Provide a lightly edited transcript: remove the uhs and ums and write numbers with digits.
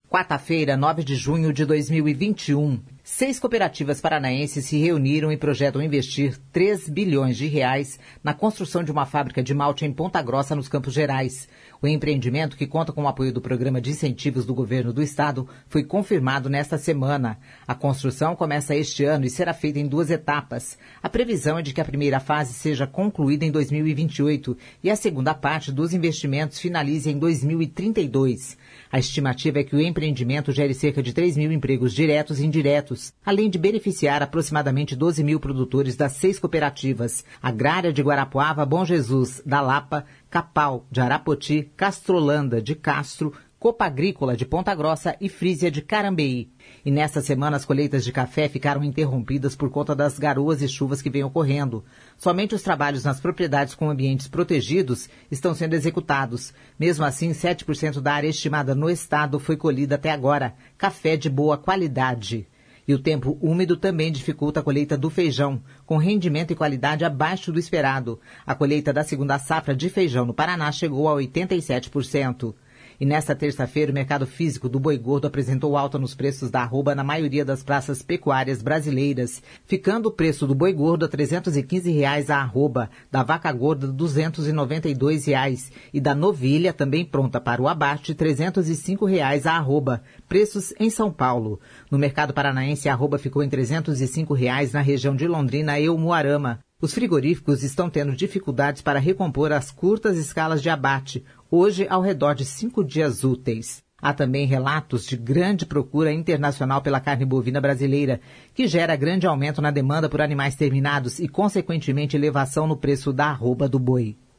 Quarta-feira, 9 de junho de 2021. 6 cooperativas paranaenses se reuniram e projetam investir R$3 bilhões na construção de uma fábrica de malte em Ponta Grossa, nos Campos Gerais. O empreendimento, que conta com o apoio do Programa de Incentivos do Governo do Estado, foi confirmado nesta semana. A construção começa este ano e será feita em 2 etapas. A previsão é de que a primeira fase seja concluída em 2028 e a segunda parte dos investimentos finalize em 2032. A estimativa é que o empreendimento gere cerca de 3 mil empregos diretos e indiretos, além de beneficiar aproximadamente 12 mil produtores das 6 cooperativas: Agrária de Guarapuava, Bom Jesus, da Lapa, Capal, de Arapoti, Castrolanda, de Castro, Copa Agrícola de Ponta Grossa e Frísia de Carambeí. E nesta semana as colheitas de café ficaram interrompidas por conta das garoas e chuvas que vêm ocorrendo. Somente os trabalhos nas propriedades com ambientes protegidos estão sendo executados. Mesmo assim, 7% da área estimada no estado foi colhida até agora, café de boa qualidade. E o tempo úmido também dificulta a colheita do feijão, com rendimento e qualidade abaixo do esperado. A colheita da segunda safra de feijão no Paraná chegou a 87%. E nesta terça-feira, o mercado físico do boi gordo apresentou alta nos preços da arroba na maioria das praças pecuárias brasileiras, ficando o preço do boi gordo a R$ 315 a arroba, da vaca gorda R$ 292 e da novilha, também pronta para o abate, R$ 305 a arroba, preços em São Paulo. No mercado paranaense, a arroba ficou em R$ 305 na região de Londrina e Umuarama. Os frigoríficos estão tendo dificuldades para recompor as curtas escalas de abate, hoje ao redor de 5 dias úteis. Há também relatos de grande procura internacional pela carne bovina brasileira, que gera grande aumento na demanda por animais terminados e, consequentemente, elevação no preço da arroba do boi.